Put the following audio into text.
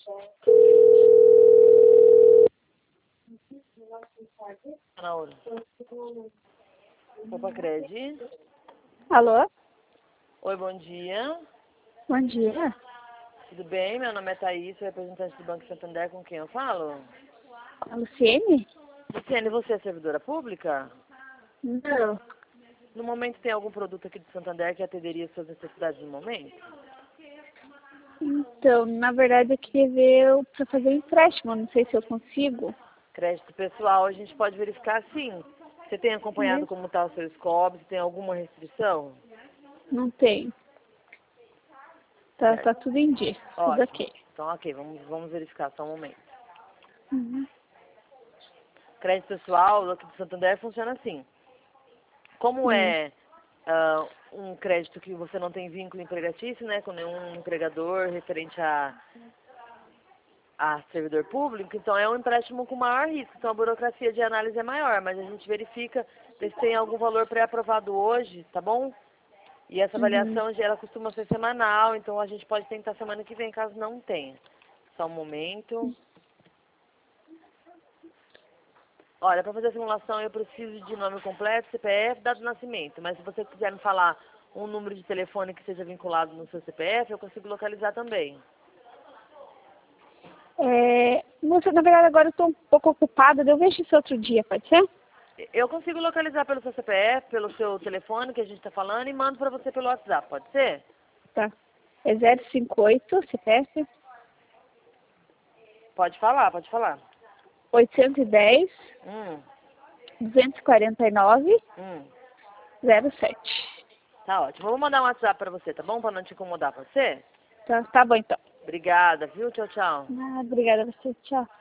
Laura. Opa, Cred. Alô? Oi, bom dia. Bom dia. Tudo bem? Meu nome é Thaís, sou representante do Banco Santander, com quem eu falo? A Luciene? Luciane, você é servidora pública? Não. No momento tem algum produto aqui do Santander que atenderia às suas necessidades no momento? Então, na verdade, eu queria ver para fazer um empréstimo. Não sei se eu consigo. Crédito pessoal, a gente pode verificar sim. Você tem acompanhado É. como está o seu score? Você tem alguma restrição? Não tem. Tá tudo em dia. Tudo Ótimo. ok. Então, ok, vamos verificar só um momento. Uhum. Crédito pessoal aqui do Santander funciona assim. Como é um crédito que você não tem vínculo empregatício, né, com nenhum empregador referente a servidor público, então é um empréstimo com maior risco. Então a burocracia de análise é maior, mas a gente verifica se tem algum valor pré-aprovado hoje, tá bom? E essa Uhum. avaliação ela costuma ser semanal, então a gente pode tentar semana que vem, caso não tenha. Só um momento. Olha, para fazer a simulação eu preciso de nome completo, CPF, data de nascimento. Mas se você quiser me falar um número de telefone que seja vinculado no seu CPF, eu consigo localizar também. Moça, na verdade, agora eu estou um pouco ocupada. Eu vejo isso outro dia, pode ser? Eu consigo localizar pelo seu CPF, pelo seu telefone que a gente está falando e mando para você pelo WhatsApp, pode ser? Tá. É 058 CPF Pode falar, pode falar. 810 Hum, 249 hum. 07. Tá ótimo. Eu vou mandar um WhatsApp para você, tá bom? Para não te incomodar, pode ser? Tá bom, então. Obrigada, viu? Tchau, tchau. Obrigada a você. Tchau.